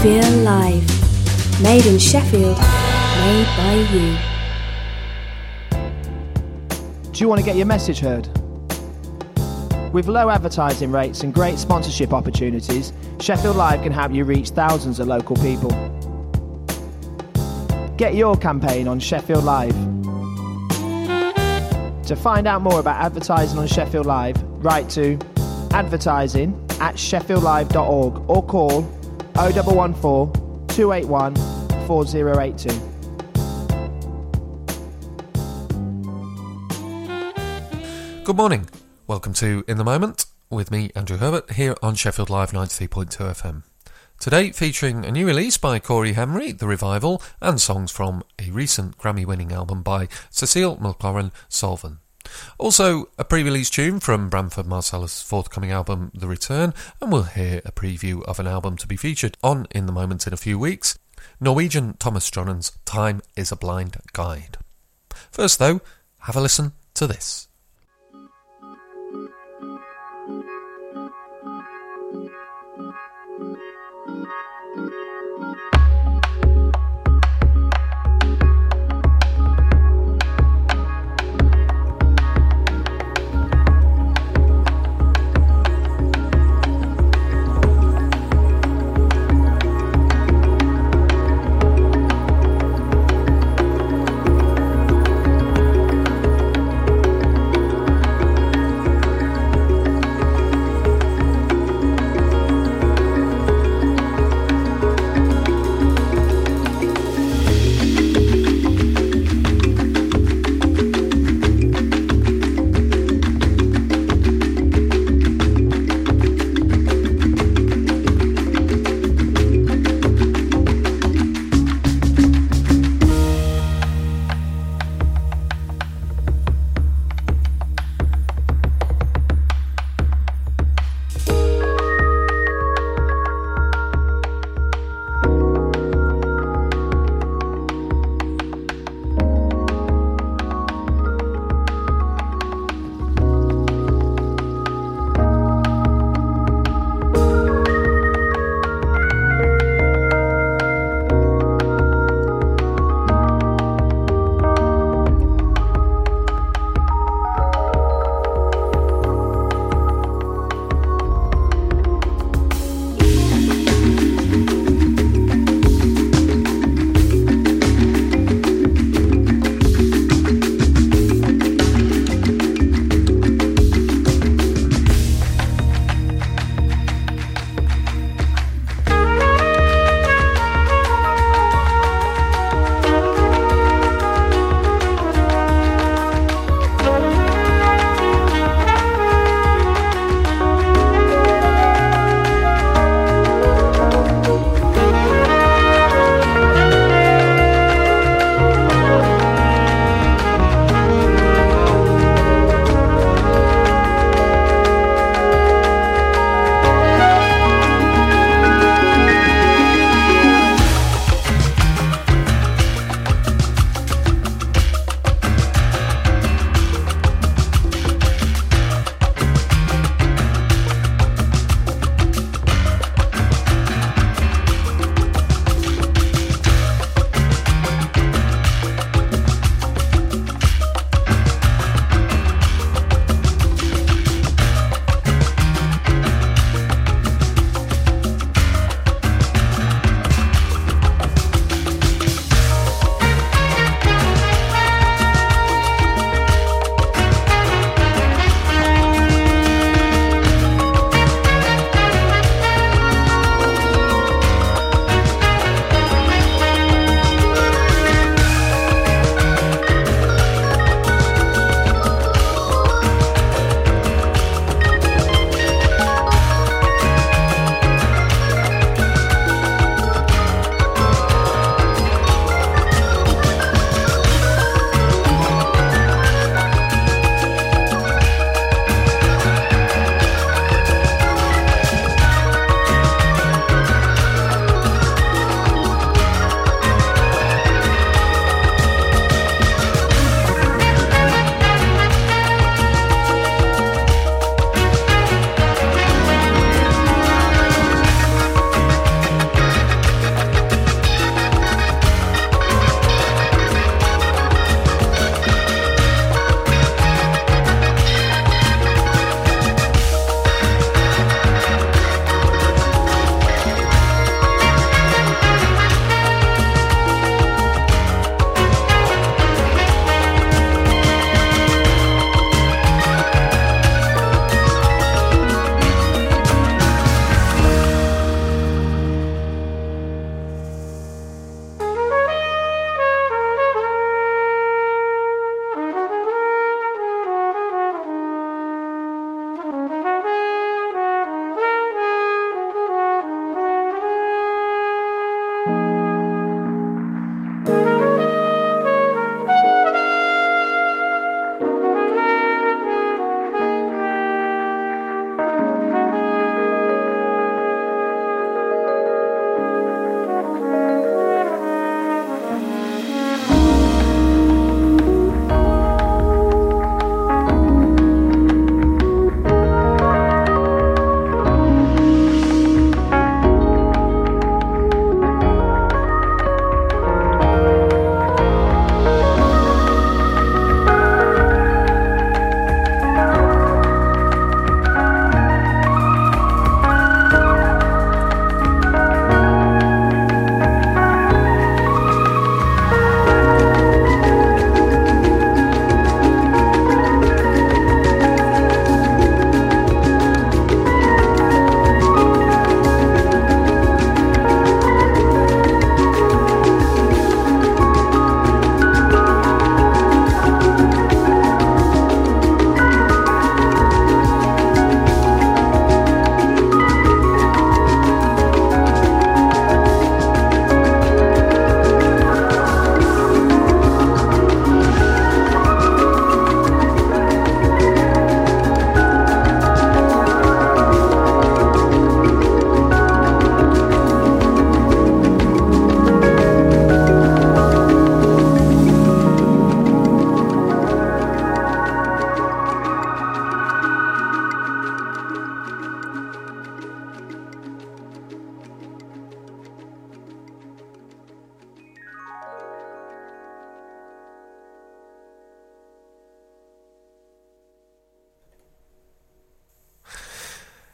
Feel Live. Made in Sheffield, made by you. Do you want to get your message heard? With low advertising rates and great sponsorship opportunities, Sheffield Live can help you reach thousands of local people. Get your campaign on Sheffield Live. To find out more about advertising on Sheffield Live, write to advertising@sheffieldlive.org or call 0114 281 4082. Good morning. Welcome to In the Moment with me, Andrew Herbert, here on Sheffield Live 93.2 FM. Today featuring a new release by Corey Henry, The Revival, and songs from a recent Grammy-winning album by Cecile McLaurin-Salvin. Also, a pre-release tune from Branford Marsalis' forthcoming album, The Return, and we'll hear a preview of an album to be featured on In the Moment in a few weeks, Norwegian Thomas Stronnen's Time is a Blind Guide. First though, have a listen to this.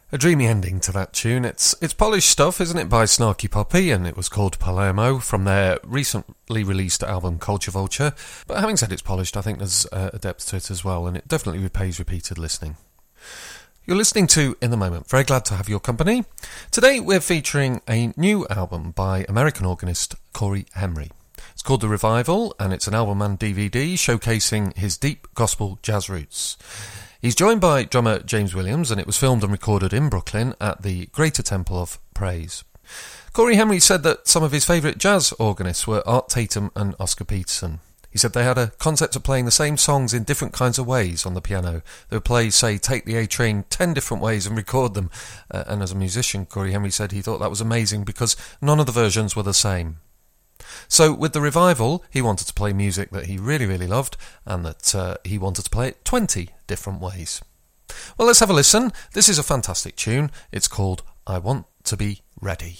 A dreamy ending to that tune. It's polished stuff, isn't it, by Snarky Puppy, and it was called Palermo from their recently released album Culture Vulture. But having said it's polished, I think there's a depth to it as well, and it definitely repays repeated listening. You're listening to In the Moment. Very glad to have your company. Today we're featuring a new album by American organist Corey Henry. It's called The Revival, and it's an album and DVD showcasing his deep gospel jazz roots. He's joined by drummer James Williams, and it was filmed and recorded in Brooklyn at the Greater Temple of Praise. Corey Henry said that some of his favourite jazz organists were Art Tatum and Oscar Peterson. He said they had a concept of playing the same songs in different kinds of ways on the piano. They would play, say, Take the A Train 10 different ways and record them. And as a musician, Corey Henry said he thought that was amazing because none of the versions were the same. So with The Revival, he wanted to play music that he really, really loved, and that he wanted to play it 20 different ways. Well, let's have a listen. This is a fantastic tune. It's called I Want to Be Ready.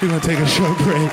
We're going to take a short break.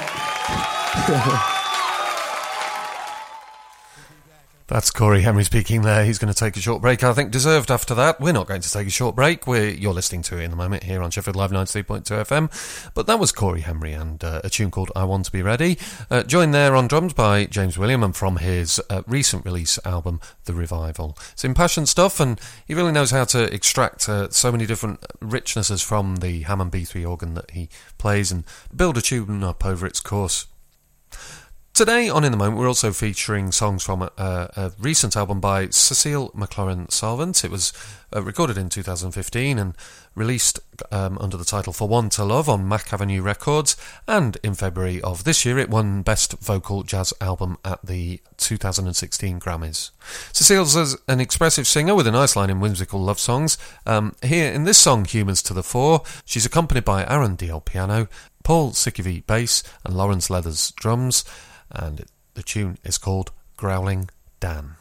That's Corey Henry speaking there. He's going to take a short break. I think deserved after that. We're not going to take a short break. You're listening to it in the moment here on Sheffield Live 93.2 FM. But that was Corey Henry and a tune called I Want to Be Ready. Joined there on drums by James William and from his recent release album, The Revival. It's impassioned stuff and he really knows how to extract so many different richnesses from the Hammond B3 organ that he plays and build a tune up over its course. Today on In The Moment, we're also featuring songs from a recent album by Cecile McLaurin-Salvant. It was recorded in 2015 and released under the title For One to Love on Mac Avenue Records, and in February of this year it won Best Vocal Jazz Album at the 2016 Grammys. Cecile's an expressive singer with a nice line in whimsical love songs. Here in this song, Humans to the Fore, she's accompanied by Aaron Deal piano, Paul Sikivi bass and Lawrence Leathers drums, and the tune is called Growling Dan.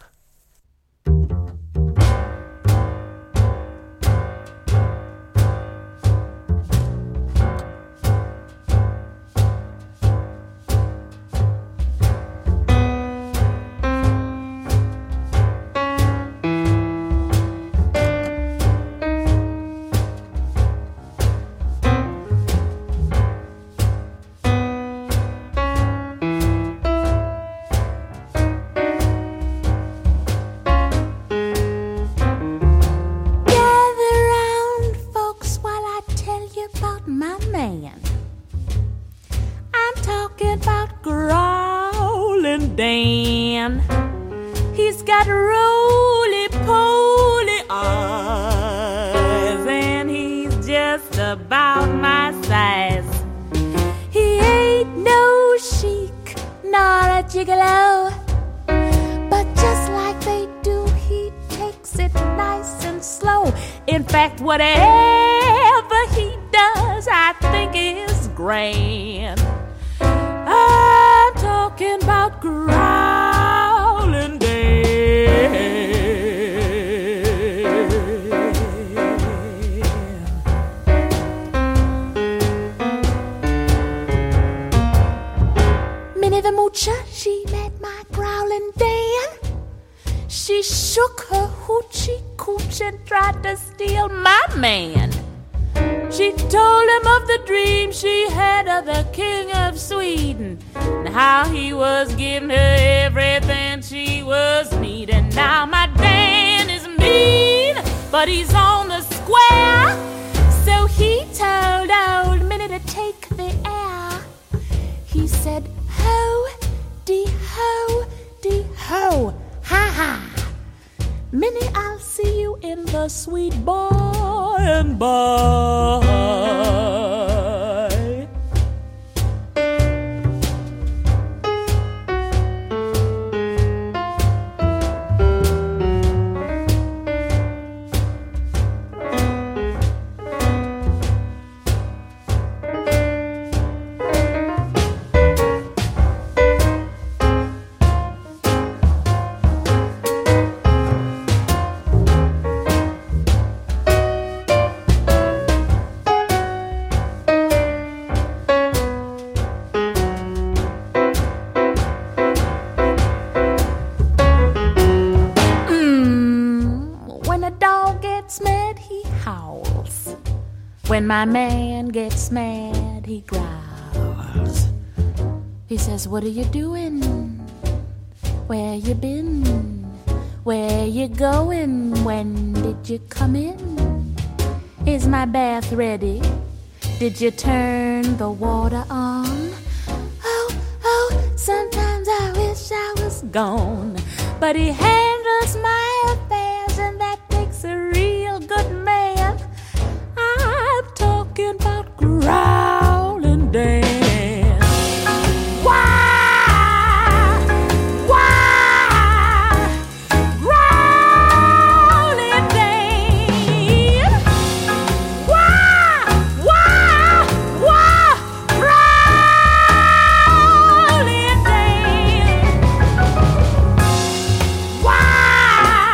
Whatever he does, I think is grand. I'm talking about growling Dan. Minnie the Moocher, she met my growling Dan. She shook her hoochie cooch and tried to steal my man. She told him of the dream she had of the King of Sweden and how he was giving her everything she was needing. Now my Dan is mean, but he's on the square. So he told old Minnie to take the air. He said, ho, dee ho, ha ha. Minnie, I'll see you in the sweet by and by. When my man gets mad, he growls. He says, what are you doing? Where you been? Where you going? When did you come in? Is my bath ready? Did you turn the water on? Oh, sometimes I wish I was gone. But he handles my affairs, and that takes a real good man. I'm talking about growling Dan. Why, growling Dan? Why, growling Dan? Why,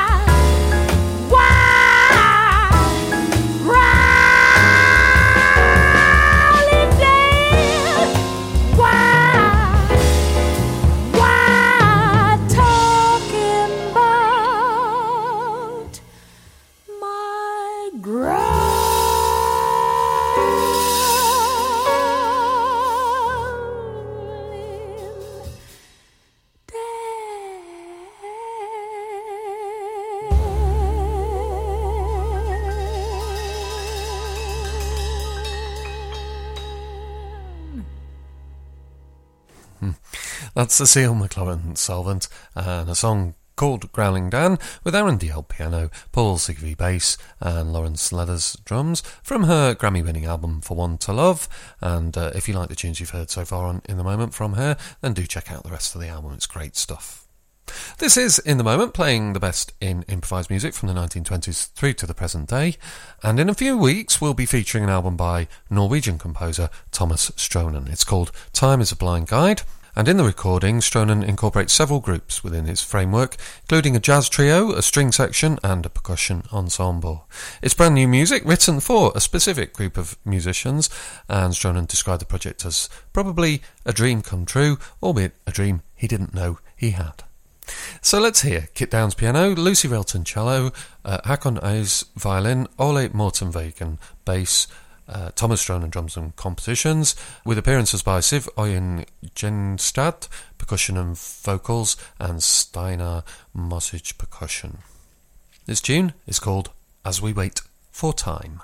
That's Cecile McLaurin Solvent and a song called Growling Dan with Aaron DL piano, Paul Sigvey bass and Lawrence Leathers drums from her Grammy-winning album For One to Love. And if you like the tunes you've heard so far on In the Moment from her, then do check out the rest of the album. It's great stuff. This is In the Moment, playing the best in improvised music from the 1920s through to the present day, and in a few weeks we'll be featuring an album by Norwegian composer Thomas Stronen. It's called Time is a Blind Guide, and in the recording Stronen incorporates several groups within his framework, including a jazz trio, a string section and a percussion ensemble. It's brand new music written for a specific group of musicians, and Stronen described the project as probably a dream come true, albeit a dream he didn't know he had. So let's hear Kit Downs piano, Lucy Relton cello, Hakon Eyes violin, Ole Mortenwegen bass, Thomas Stronen drums and compositions, with appearances by Siv Øyen Genstad percussion and vocals, and Steinar Mosic percussion. This tune is called As We Wait for Time.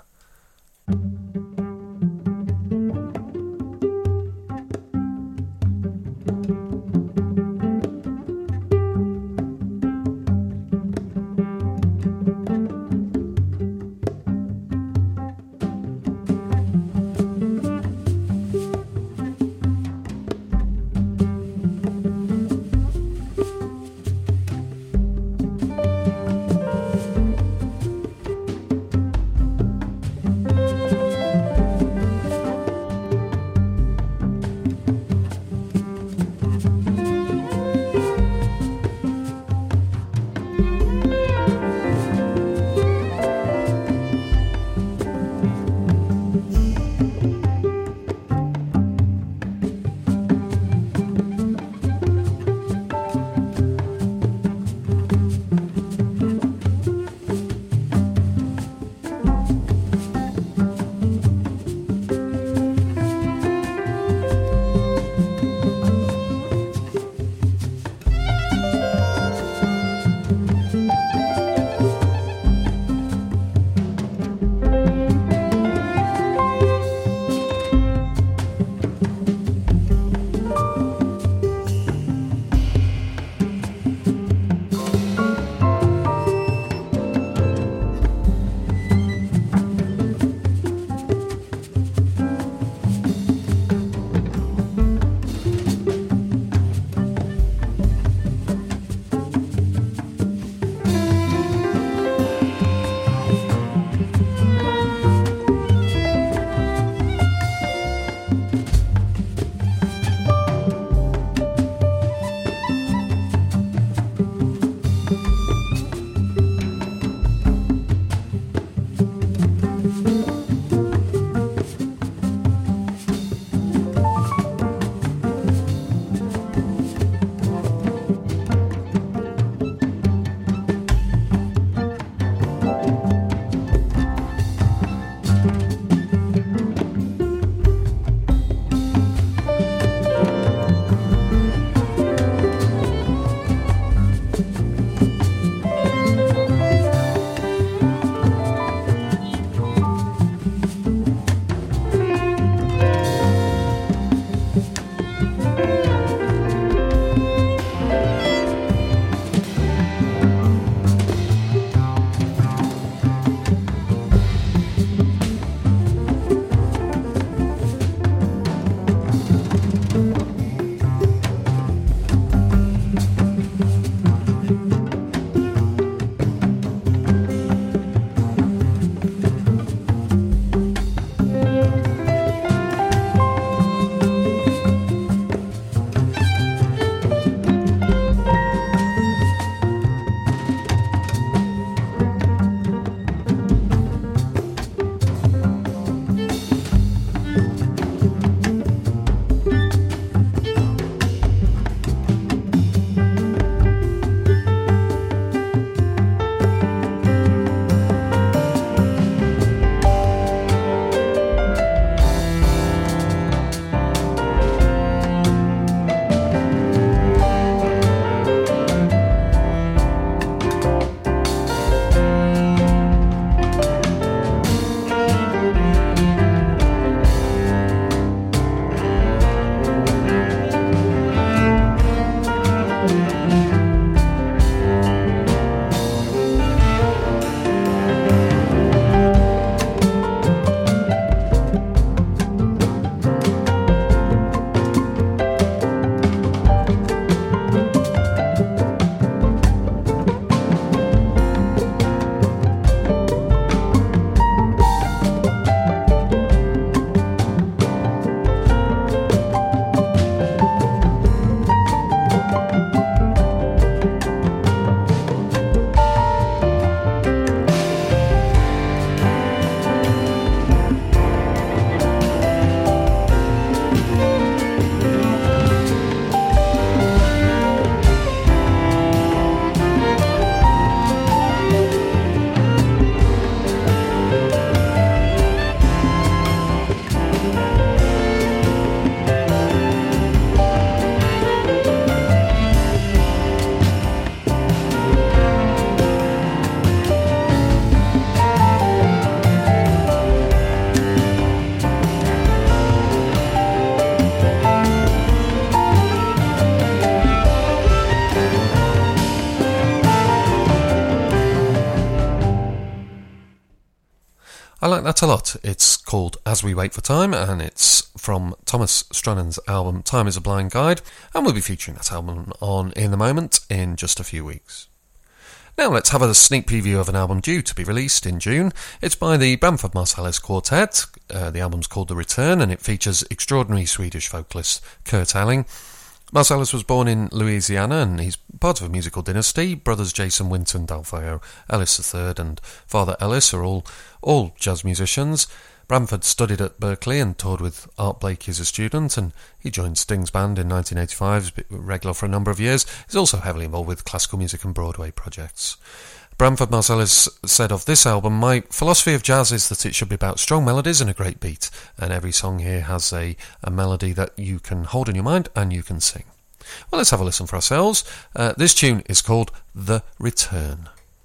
like that a lot. It's called As We Wait for Time, and it's from Thomas Strannon's album Time is a Blind Guide, and we'll be featuring that album on In the Moment in just a few weeks. Now let's have a sneak preview of an album due to be released in June. It's by the Bramford Marsalis Quartet. The album's called The Return, and it features extraordinary Swedish vocalist Kurt Elling. Marsalis was born in Louisiana, and he's part of a musical dynasty. Brothers Jason Winton, Dalfeo Ellis III and Father Ellis are all jazz musicians. Bramford studied at Berkeley and toured with Art Blakey as a student, and he joined Sting's band in 1985, regular for a number of years. He's also heavily involved with classical music and Broadway projects. Bramford Marsalis said of this album, "My philosophy of jazz is that it should be about strong melodies and a great beat, and every song here has a melody that you can hold in your mind and you can sing." Well, let's have a listen for ourselves. This tune is called The Return.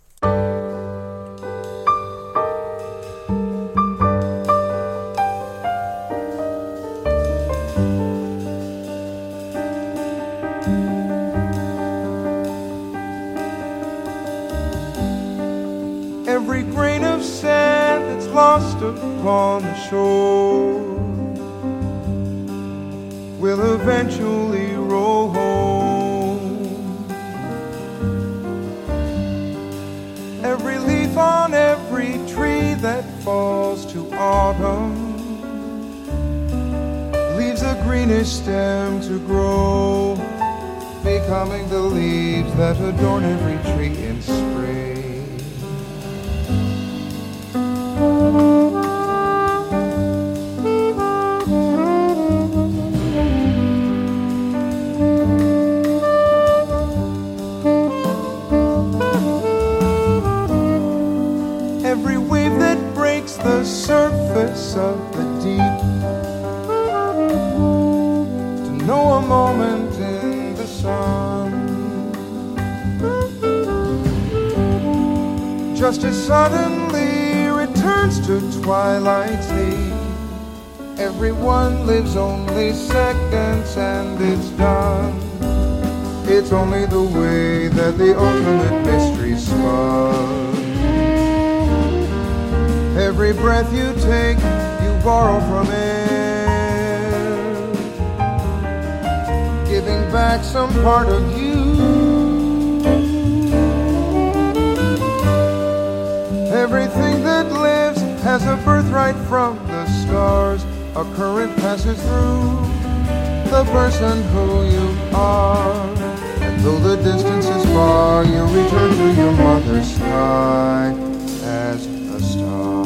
Every grain of sand that's lost upon the shore will eventually roll home. Every leaf on every tree that falls to autumn leaves a greenish stem to grow, becoming the leaves that adorn every tree in spring. Every wave that breaks the surface of the deep, to know a moment in the sun, just as suddenly returns to twilight's heat. Everyone lives only seconds and it's done. It's only the way that the ultimate mystery spun. Every breath you take, you borrow from it, giving back some part of you. Everything that lives has a birthright from the stars. A current passes through the person who you are, and though the distance is far, you return to your mother's sky as a star.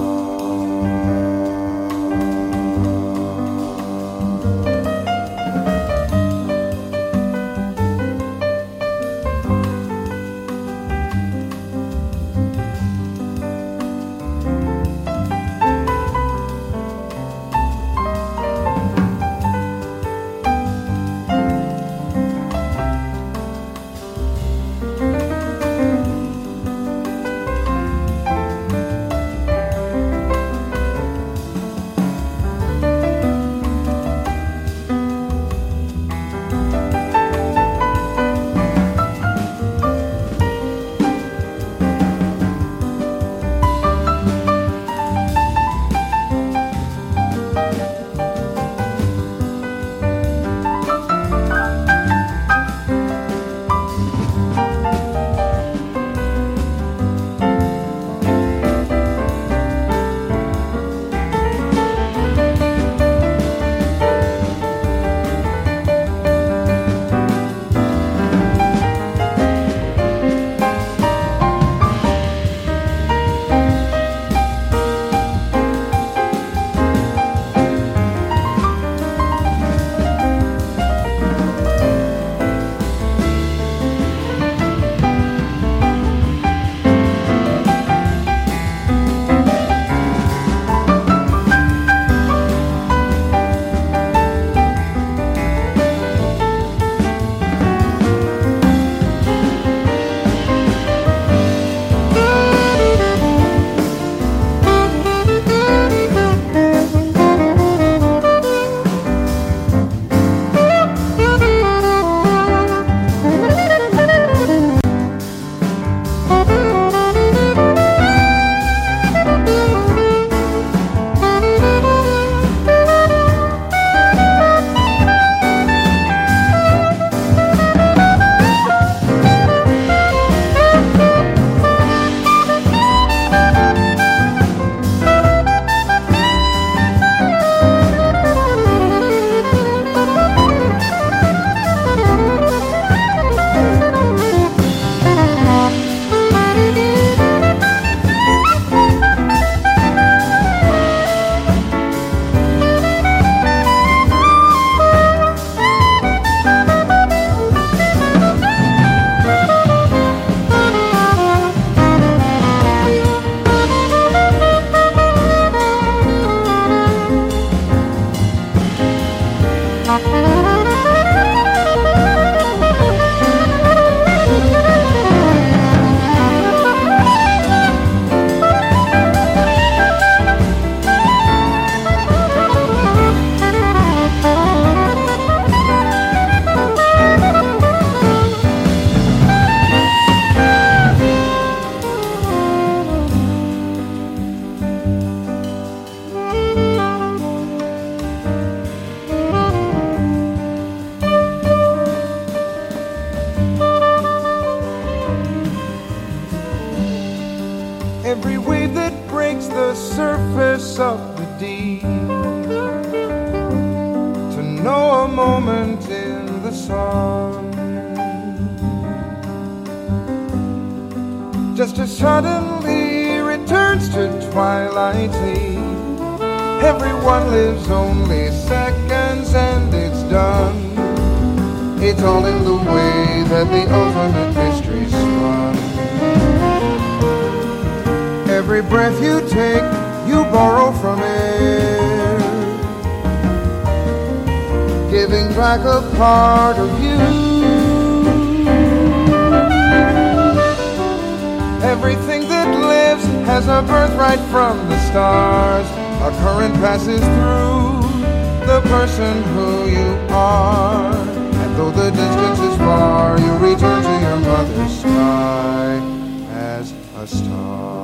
Every wave that breaks the surface of the deep, to know a moment in the sun, just as suddenly returns to twilight sleep. Everyone lives only seconds and it's done. It's all in the way that the ultimate mystery spun. Every breath you take, you borrow from air, giving back a part of you. Everything that lives has a birthright from the stars. A current passes through the person who you are, and though the distance is far, you return to your mother's sky as a star.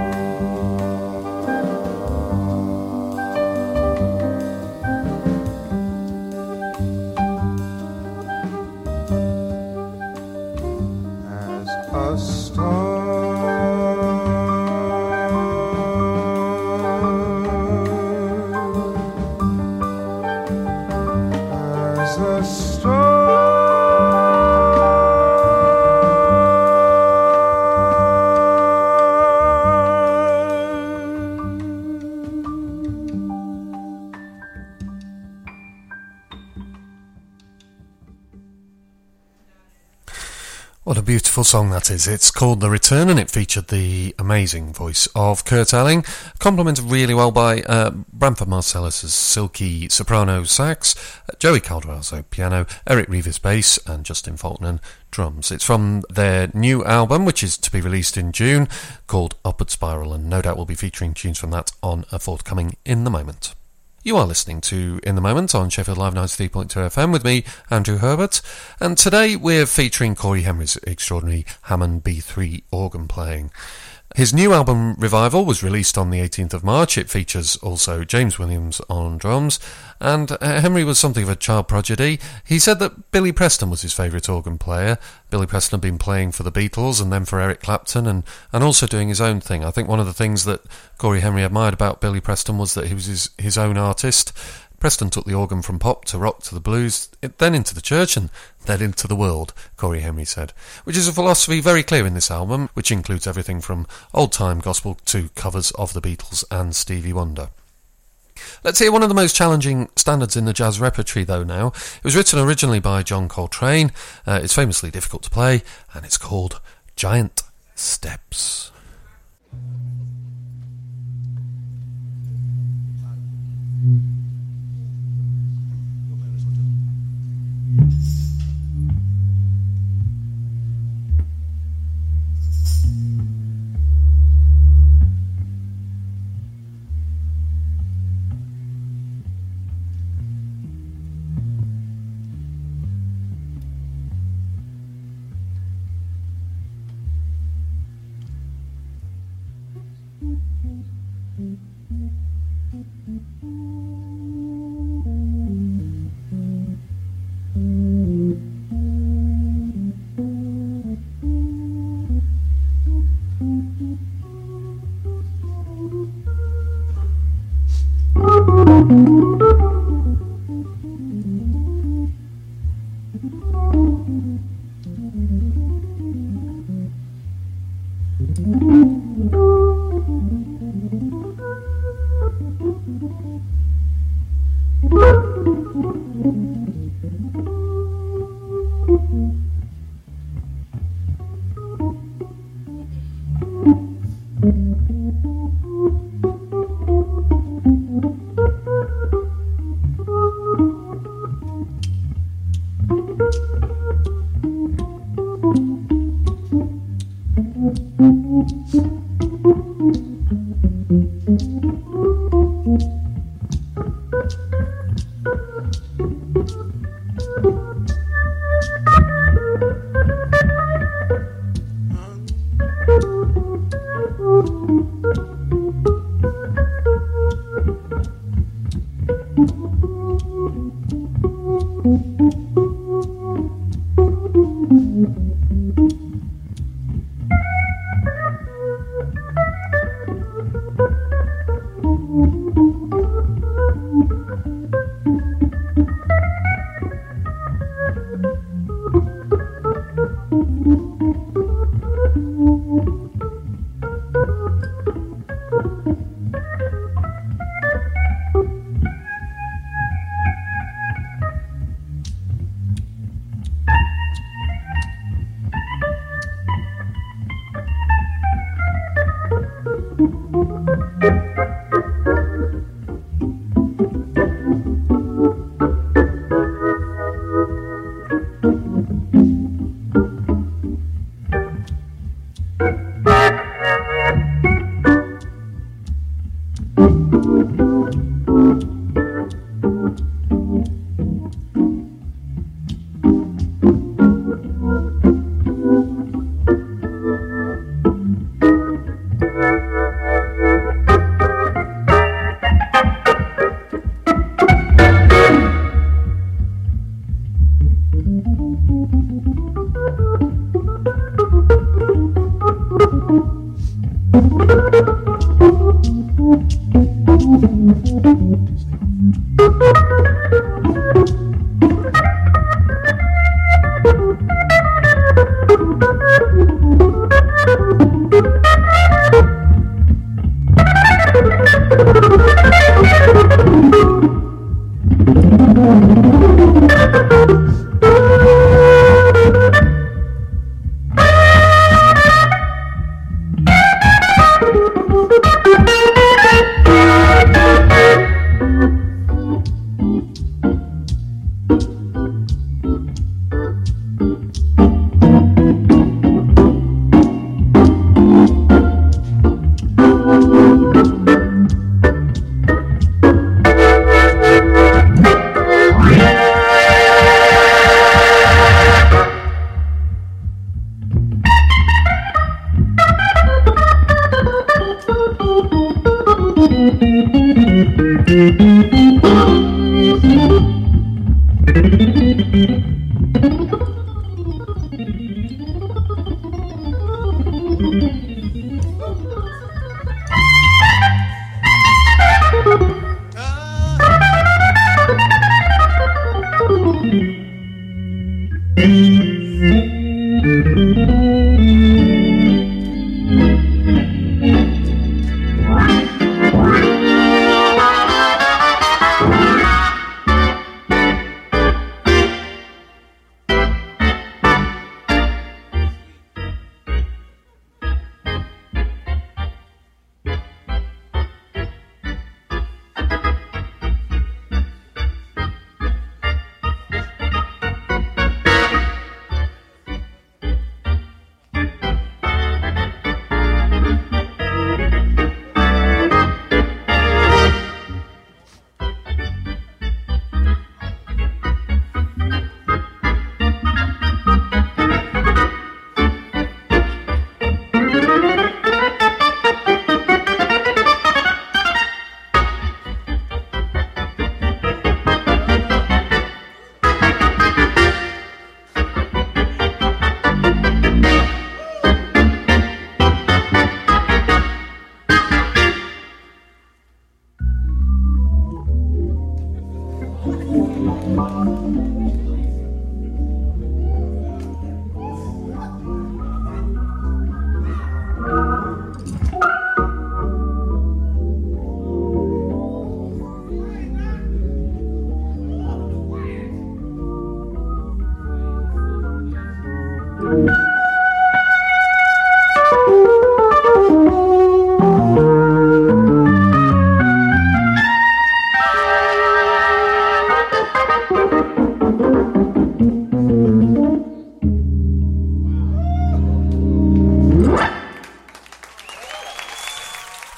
A star. What a beautiful song that is. It's called The Return and it featured the amazing voice of Kurt Elling, complemented really well by Branford Marsalis' silky soprano sax, Joey Calderazzo piano, Eric Reeves bass and Justin Faulkner drums. It's from their new album, which is to be released in June, called Upward Spiral, and no doubt we'll be featuring tunes from that on a forthcoming In the Moment. You are listening to In the Moment on Sheffield Live 93.2 FM with me, Andrew Herbert, and today we're featuring Corey Henry's extraordinary Hammond B3 organ playing. His new album Revival was released on the 18th of March. It features also James Williams on drums, and Henry was something of a child prodigy. He said that Billy Preston was his favourite organ player. Billy Preston had been playing for the Beatles and then for Eric Clapton and also doing his own thing. I think one of the things that Corey Henry admired about Billy Preston was that he was his own artist. Preston took the organ from pop to rock to the blues, then into the church and then into the world, Corey Henry said, which is a philosophy very clear in this album, which includes everything from old-time gospel to covers of the Beatles and Stevie Wonder. Let's hear one of the most challenging standards in the jazz repertory, though, now. It was written originally by John Coltrane, it's famously difficult to play, and it's called Giant Steps.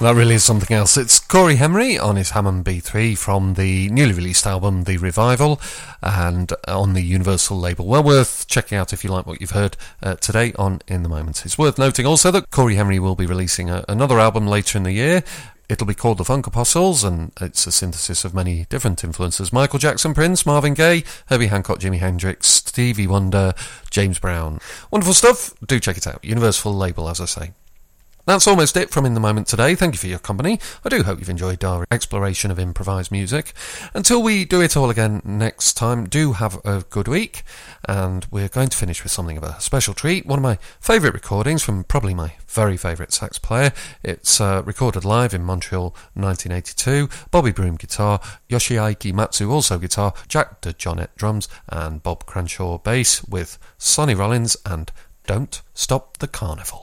That really is something else. It's Corey Henry on his Hammond B3 from the newly released album The Revival, and on the Universal label. Well worth checking out if you like what you've heard today on In the Moment. It's worth noting also that Corey Henry will be releasing another album later in the year. It'll be called The Funk Apostles, and it's a synthesis of many different influences. Michael Jackson, Prince, Marvin Gaye, Herbie Hancock, Jimi Hendrix, Stevie Wonder, James Brown. Wonderful stuff. Do check it out. Universal label, as I say. That's almost it from In the Moment today. Thank you for your company. I do hope you've enjoyed our exploration of improvised music. Until we do it all again next time, do have a good week. And we're going to finish with something of a special treat. One of my favourite recordings from probably my very favourite sax player. It's recorded live in Montreal 1982. Bobby Broom guitar, Yoshiaki Matsu also guitar, Jack DeJohnette drums, and Bob Cranshaw bass, with Sonny Rollins and Don't Stop the Carnival.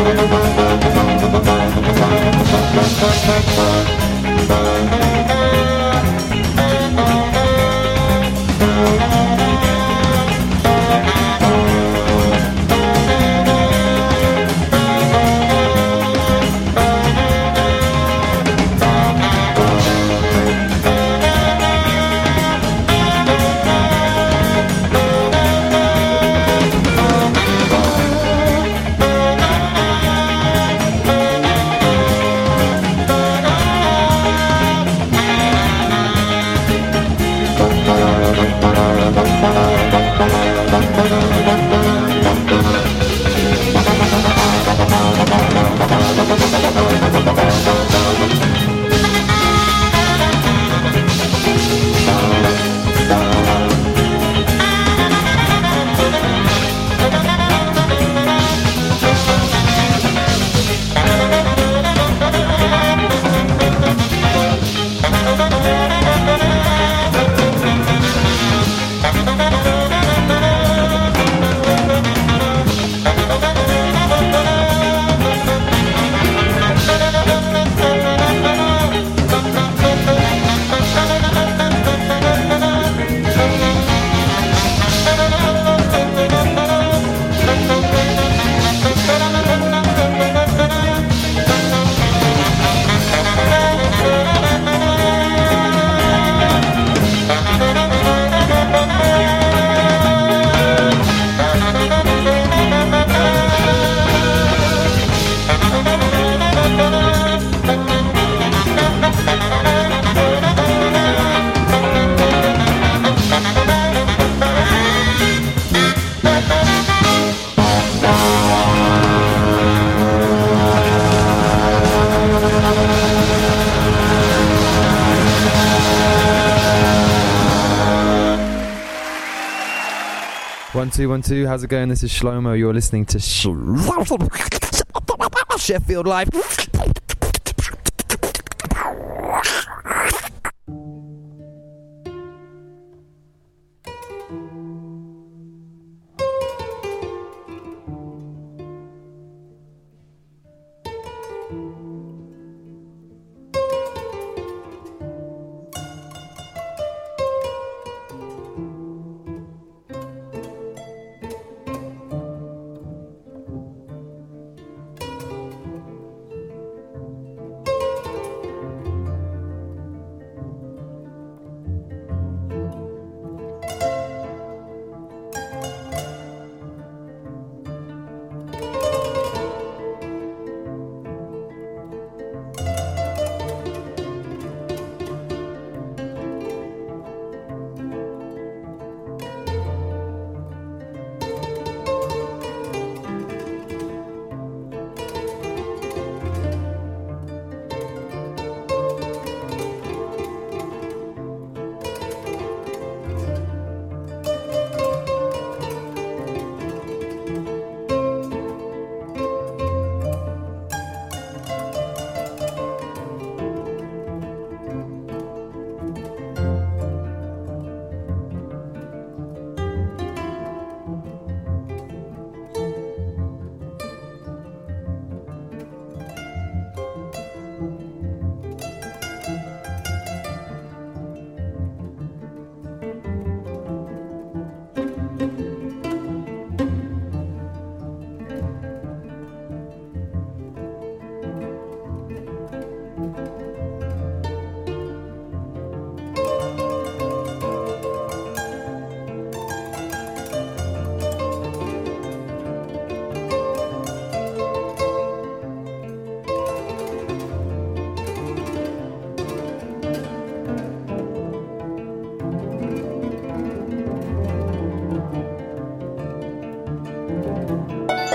One, two. How's it going? This is Shlomo. You're listening to Sheffield Live.